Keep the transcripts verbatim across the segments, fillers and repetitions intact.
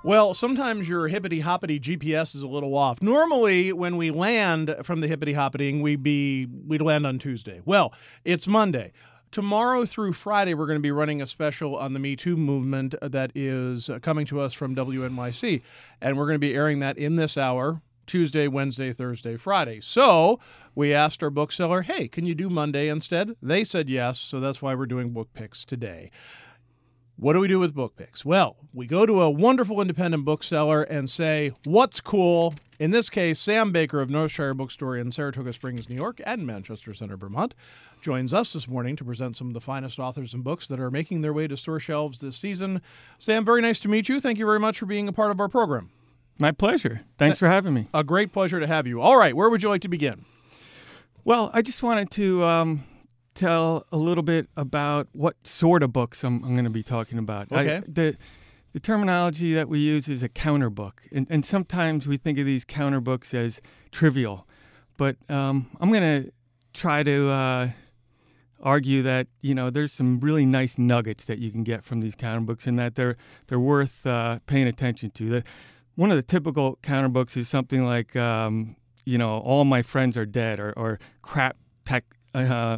Well, sometimes your hippity-hoppity G P S is a little off. Normally, when we land from the hippity-hoppiting, we'd be we'd land on Tuesday. Well, it's Monday. Tomorrow through Friday, we're going to be running a special on the Me Too movement that is coming to us from W N Y C, and we're going to be airing that in this hour, Tuesday, Wednesday, Thursday, Friday. So we asked our bookseller, hey, can you do Monday instead? They said yes, so that's why we're doing book picks today. What do we do with book picks? Well, we go to a wonderful independent bookseller and say, what's cool? In this case, Sam Baker of Northshire Bookstore in Saratoga Springs, New York, and Manchester Center, Vermont, joins us this morning to present some of the finest authors and books that are making their way to store shelves this season. Sam, very nice to meet you. Thank you very much for being a part of our program. My pleasure. Thanks for having me. A great pleasure to have you. All right, where would you like to begin? Well, I just wanted to um, tell a little bit about what sort of books I'm, I'm going to be talking about. Okay. I, the the terminology that we use is a counter book, and, and sometimes we think of these counter books as trivial, but um, I'm going to try to uh, argue that you know there's some really nice nuggets that you can get from these counter books, and that they're they're worth uh, paying attention to. The, one of the typical counter books is something like um, you know All My Friends Are Dead, or, or crap tech. Uh,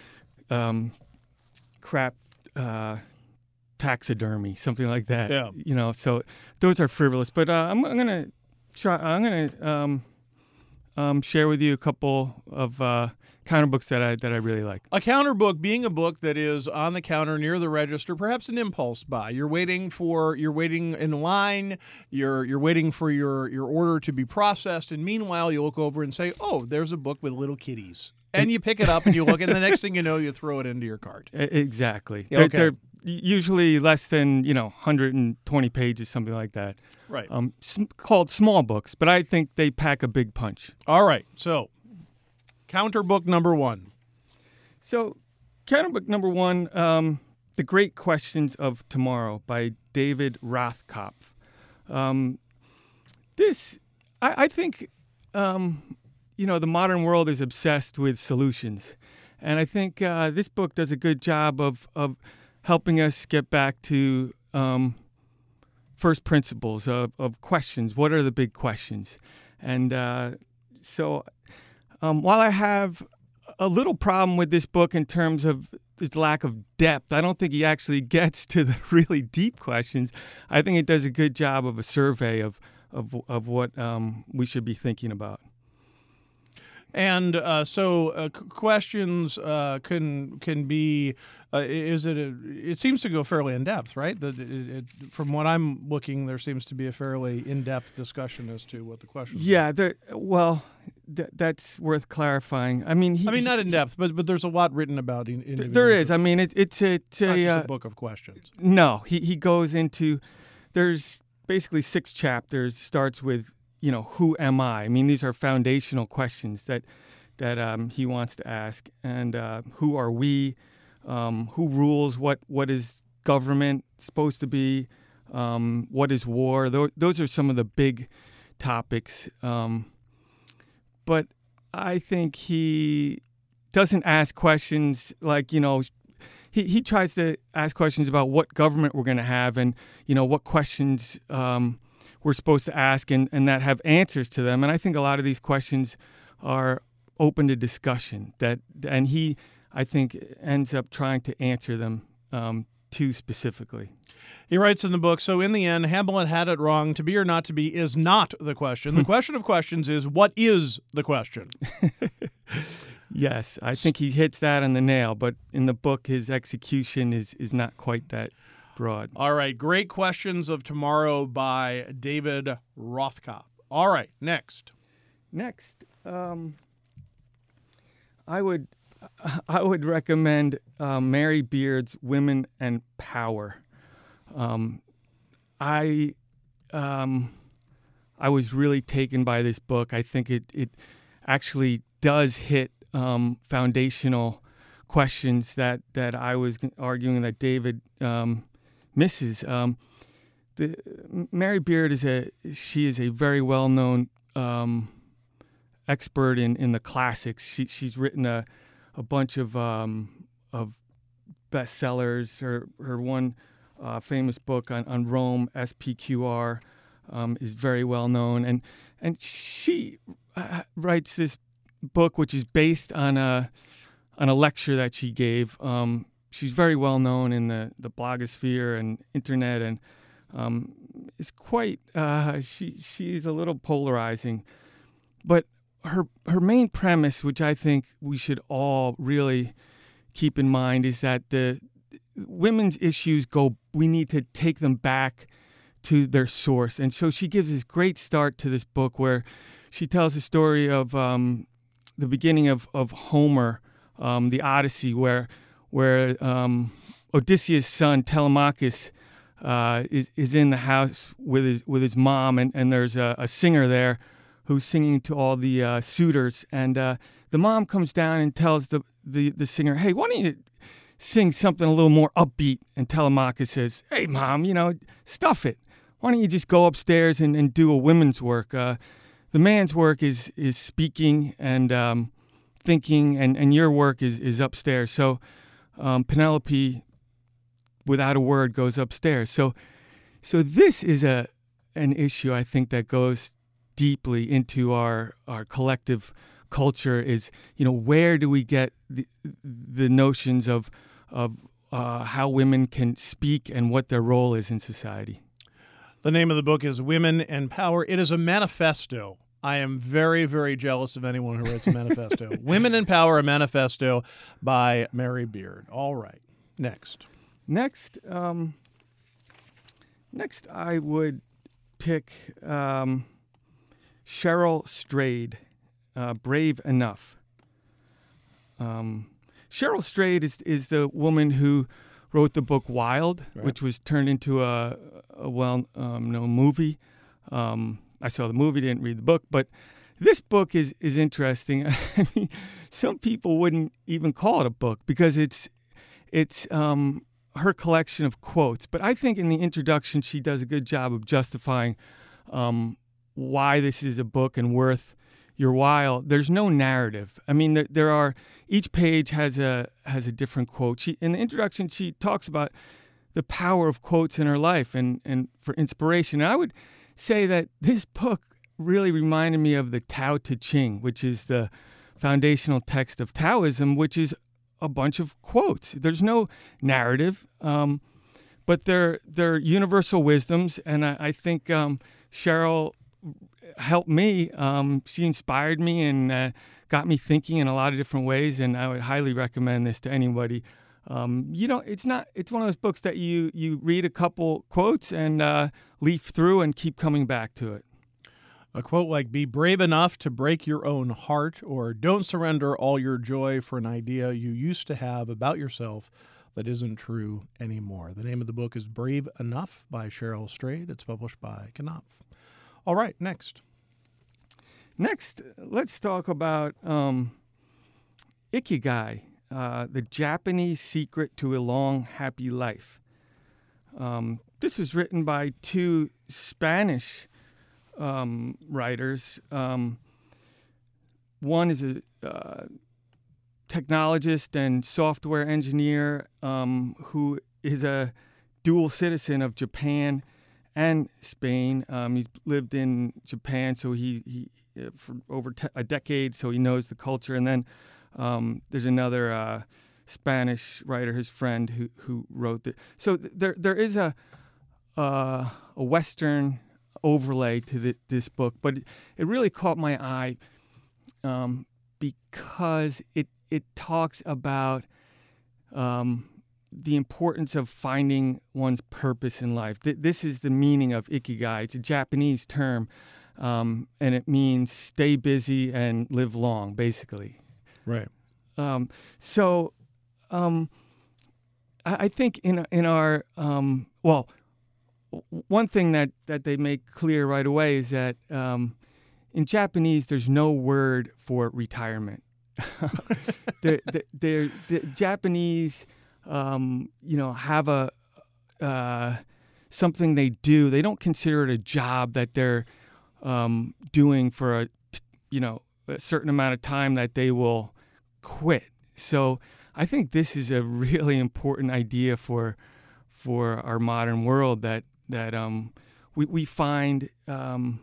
Um, crap uh, taxidermy, something like that. Yeah. You know, so those are frivolous. But uh, I'm, I'm gonna try. I'm gonna um, um, share with you a couple of uh, counter books that I that I really like. A counter book being a book that is on the counter near the register, perhaps an impulse buy. You're waiting for you're waiting in line. You're you're waiting for your your order to be processed, and meanwhile you look over and say, "Oh, there's a book with little kitties." And you pick it up and you look, and the next thing you know, you throw it into your cart. Exactly. Okay. They're, they're usually less than, you know, one hundred twenty pages, something like that. Right. Um, sm- called small books, but I think they pack a big punch. All right. So, counter book number one. So, counter book number one, um, The Great Questions of Tomorrow by David Rothkopf. Um, this, I, I think... Um, You know, the modern world is obsessed with solutions. And I think uh, this book does a good job of, of helping us get back to um, first principles of, of questions. What are the big questions? And uh, so um, while I have a little problem with this book in terms of his lack of depth, I don't think he actually gets to the really deep questions. I think it does a good job of a survey of, of, of what um, we should be thinking about. And uh, so uh, c- questions uh, can can be uh, is it a, it seems to go fairly in depth, right? The, it, it, from what I'm looking, there seems to be a fairly in depth discussion as to what the questions. Yeah, the, well, th- that's worth clarifying. I mean, he, I mean not in depth, but but there's a lot written about in, individual. There is. I mean, it, it's a, it's, it's not a, just uh, a book of questions. No, he he goes into there's basically six chapters. Starts with. You know, who am I? I mean, these are foundational questions that that um, he wants to ask. And uh, who are we? Um, who rules? What what is government supposed to be? Um, what is war? Those, those are some of the big topics. Um, but I think he doesn't ask questions like, you know, he, he tries to ask questions about what government we're going to have and, you know, what questions um, we're supposed to ask and, and that have answers to them. And I think a lot of these questions are open to discussion that, and he, I think, ends up trying to answer them um, too specifically. He writes in the book, so in the end, Hamlet had it wrong. To be or not to be is not the question. The question of questions is, what is the question? Yes, I think he hits that on the nail, but in the book, his execution is, is not quite that broad. All right. Great Questions of Tomorrow by David Rothkopf. All right. Next. Next, um, I would I would recommend uh, Mary Beard's Women and Power. Um, I um, I was really taken by this book. I think it it actually does hit um, foundational questions that, that I was arguing that David um, misses. Um, the, Mary Beard is a she is a very well known um, expert in, in the classics. She she's written a a bunch of um, of bestsellers. Her her one uh, famous book on, on Rome, S P Q R, um, is very well known, and and she uh, writes this book which is based on a on a lecture that she gave. Um, she's very well known in the, the blogosphere and internet, and um, is quite uh, she she's a little polarizing, but her her main premise, which I think we should all really keep in mind, is that the women's issues go. We need to take them back to their source, and so she gives this great start to this book where she tells the story of um, the beginning of of Homer, um, the Odyssey, where where um, Odysseus' son Telemachus uh, is is in the house with his with his mom, and, and there's a, a singer there who's singing to all the uh, suitors, and uh, the mom comes down and tells the, the the singer, "Hey, why don't you sing something a little more upbeat?" And Telemachus says, "Hey, mom, you know, stuff it. Why don't you just go upstairs and, and do a women's work? Uh, the man's work is is speaking and um, thinking, and, and your work is, is upstairs." So um, Penelope, without a word, goes upstairs. So so this is a an issue, I think, that goes deeply into our our collective culture. Is, you know, where do we get the the notions of of uh, how women can speak and what their role is in society? The name of the book is Women and Power. It is a manifesto. I am very, very jealous of anyone who writes a manifesto. Women and Power, a manifesto by Mary Beard. All right. Next. Next, um, next I would pick um, Cheryl Strayed, uh, Brave Enough. Um, Cheryl Strayed is is the woman who wrote the book Wild, right, which was turned into a, a well-known um, movie. Um, I saw the movie, didn't read the book, but this book is is interesting. I mean, some people wouldn't even call it a book because it's it's um, her collection of quotes. But I think in the introduction, she does a good job of justifying um, why this is a book and worth your while. There's no narrative. I mean, there, there are, each page has a has a different quote. She, in the introduction, she talks about the power of quotes in her life and, and for inspiration. And I would say that this book really reminded me of the Tao Te Ching, which is the foundational text of Taoism, which is a bunch of quotes. There's no narrative, um, but they're, they're universal wisdoms. And I, I think um, Cheryl helped me. Um, she inspired me and uh, got me thinking in a lot of different ways. And I would highly recommend this to anybody. Um, you know, it's not, it's one of those books that you, you read a couple quotes and uh, leaf through and keep coming back to it. A quote like, "Be brave enough to break your own heart," or "Don't surrender all your joy for an idea you used to have about yourself that isn't true anymore." The name of the book is Brave Enough by Cheryl Strayed. It's published by Knopf. All right, next. Next, let's talk about um, Ikigai, uh, the Japanese secret to a long, happy life. Um, this was written by two Spanish um, writers. Um, one is a uh, technologist and software engineer um, who is a dual citizen of Japan and Spain. Um, he's lived in Japan, so he, he for over te- a decade, so he knows the culture. And then um, there's another uh, Spanish writer, his friend, who who wrote it. So th- there there is a uh, a Western overlay to the, this book, but it, it really caught my eye um, because it it talks about um, the importance of finding one's purpose in life. Th- this is the meaning of Ikigai. It's a Japanese term, um, and it means stay busy and live long, basically. Right. Um, so um, I, I think in in our um, well, w- one thing that, that they make clear right away is that um, in Japanese there's no word for retirement. the, the, the, the Japanese, um, you know, have a uh, something they do. They don't consider it a job that they're um, doing for a, you know, a certain amount of time that they will quit. So I think this is a really important idea for for our modern world, that that um, we we find um,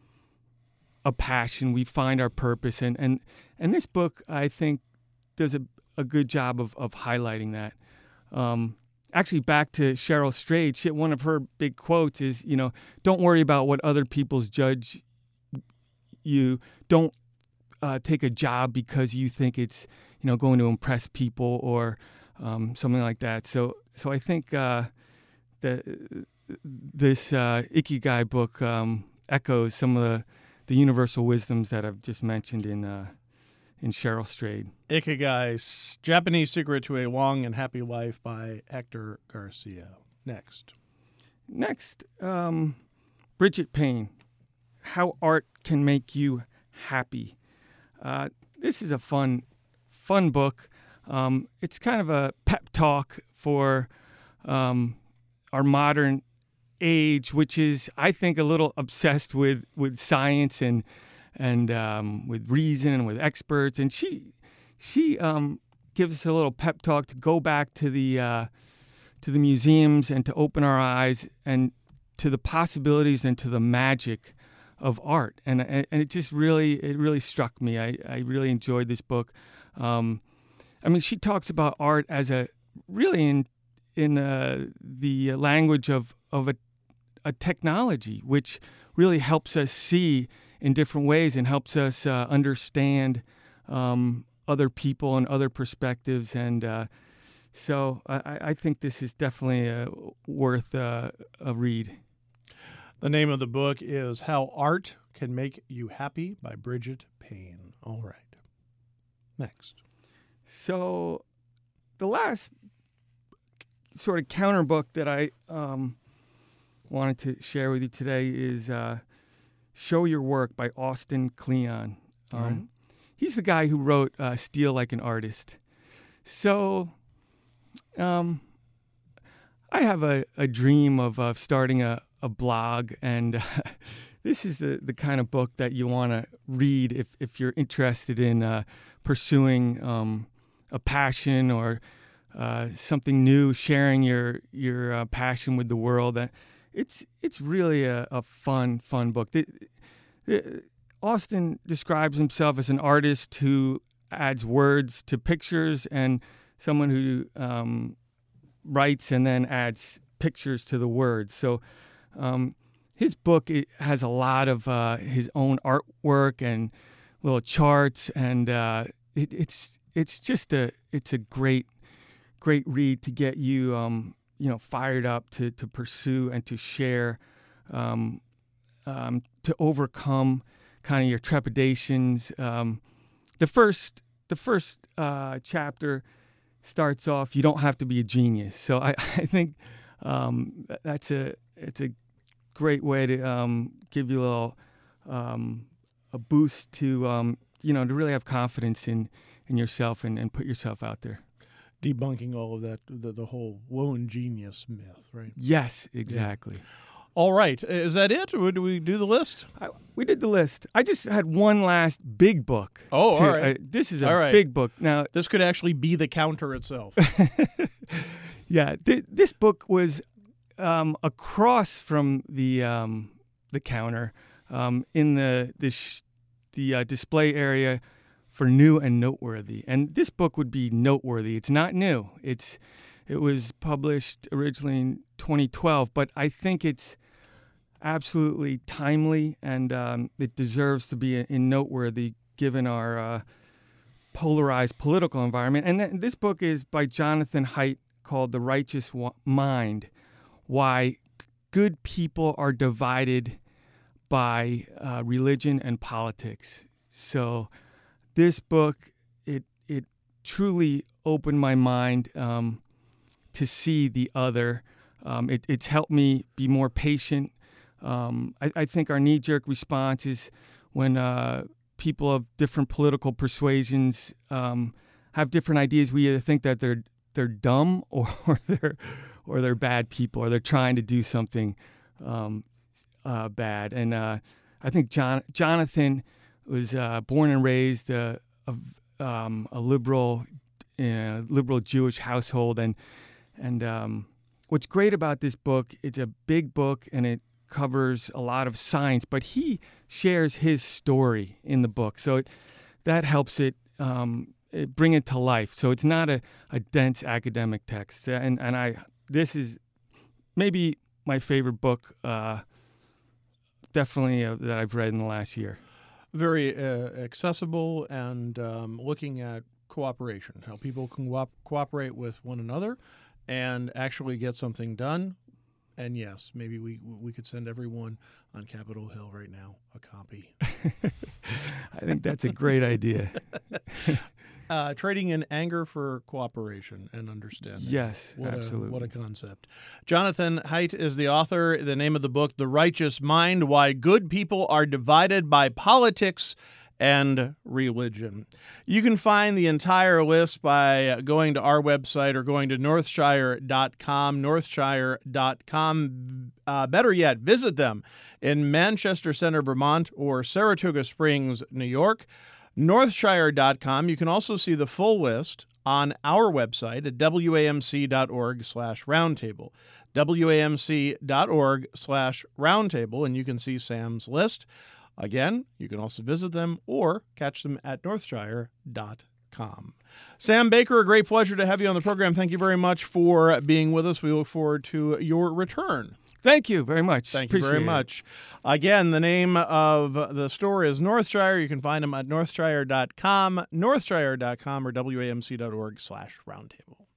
a passion, we find our purpose, and and and this book, I think, does a a good job of of highlighting that. Um, actually, back to Cheryl Strayed, she, one of her big quotes is, you know, don't worry about what other people's judge you. Don't uh, take a job because you think it's, you know, going to impress people or um, something like that. So, so I think uh, that this uh, Ikigai book um, echoes some of the, the universal wisdoms that I've just mentioned in uh, in Cheryl Strayed. Ikigai, Japanese Secret to a Long and Happy Life by Hector Garcia. Next. Next, um, Bridget Payne, How Art Can Make You Happy. Uh, this is a fun, fun book. Um, it's kind of a pep talk for um, our modern age, which is, I think, a little obsessed with, with science and and um, with reason and with experts. And she she um, gives us a little pep talk to go back to the uh, to the museums and to open our eyes and to the possibilities and to the magic of art. And and it just really it really struck me. I, I really enjoyed this book. Um, I mean, she talks about art as a really in in uh, the language of of a a technology, which really helps us see in different ways and helps us uh, understand um, other people and other perspectives. And uh, so I, I think this is definitely uh, worth uh, a read. The name of the book is How Art Can Make You Happy by Bridget Payne. All right. Next. So the last sort of counter book that I um, wanted to share with you today is uh, Show Your Work by Austin Kleon. Um, right. He's the guy who wrote uh, Steal Like an Artist. So um, I have a, a dream of uh, starting a, a blog, and uh, this is the, the kind of book that you want to read if, if you're interested in uh, pursuing um, a passion or uh, something new, sharing your your uh, passion with the world. Uh, It's it's really a, a fun, fun book. The, the, Austin describes himself as an artist who adds words to pictures and someone who um, writes and then adds pictures to the words. So um, his book it has a lot of uh, his own artwork and little charts, and uh, it, it's it's just a it's a great great read to get you. Um, you know, fired up to, to pursue and to share, um, um, to overcome kind of your trepidations. Um, the first, the first uh, chapter starts off, you don't have to be a genius. So I, I think um, that's a, it's a great way to um, give you a little, um, a boost to, um, you know, to really have confidence in, in yourself and, and put yourself out there. Debunking all of that, the, the whole lone genius myth, right? Yes, exactly. Yeah. All right. Is that it, or do we do the list? I, we did the list. I just had one last big book. Oh, to, all right. Uh, this is a all right. big book. Now, this could actually be the counter itself. yeah, th- this book was um, across from the um, the counter um, in the the sh- the uh, display area for new and noteworthy. And this book would be noteworthy. It's not new. It's it was published originally in twenty twelve, but I think it's absolutely timely, and um, it deserves to be in noteworthy given our uh, polarized political environment. And th- this book is by Jonathan Haidt called The Righteous Mind: Why Good People Are Divided by uh, Religion and Politics. So this book, it it truly opened my mind um, to see the other. Um, it, it's helped me be more patient. Um, I, I think our knee-jerk response is when uh, people of different political persuasions um, have different ideas. We either think that they're they're dumb or, or they're or they're bad people, or they're trying to do something um, uh, bad. And uh, I think John Jonathan. was uh, born and raised uh, a, um, a liberal, uh, liberal Jewish household, and and um, what's great about this book, it's a big book, and it covers a lot of science, but he shares his story in the book. So it, that helps it, um, it bring it to life. So it's not a, a dense academic text. And, and I this is maybe my favorite book, uh, definitely uh, that I've read in the last year. Very uh, accessible and um, looking at cooperation, how people can co- cooperate with one another and actually get something done. And yes, maybe we we could send everyone on Capitol Hill right now a copy. I think that's a great idea. uh, trading in anger for cooperation and understanding. Yes, what absolutely. A, what a concept. Jonathan Haidt is the author. The name of the book, The Righteous Mind, Why Good People Are Divided by Politics and Religion. You can find the entire list by going to our website or going to northshire dot com, northshire dot com. Uh, better yet, visit them in Manchester Center, Vermont, or Saratoga Springs, New York. northshire dot com. You can also see the full list on our website at wamc.org slash roundtable. wamc.org slash roundtable, and you can see Sam's list. Again, you can also visit them or catch them at northshire dot com. Sam Baker, a great pleasure to have you on the program. Thank you very much for being with us. We look forward to your return. Thank you very much. Thank Appreciate you very it. much. Again, the name of the store is Northshire. You can find them at northshire dot com, northshire dot com, or wamc.org slash roundtable.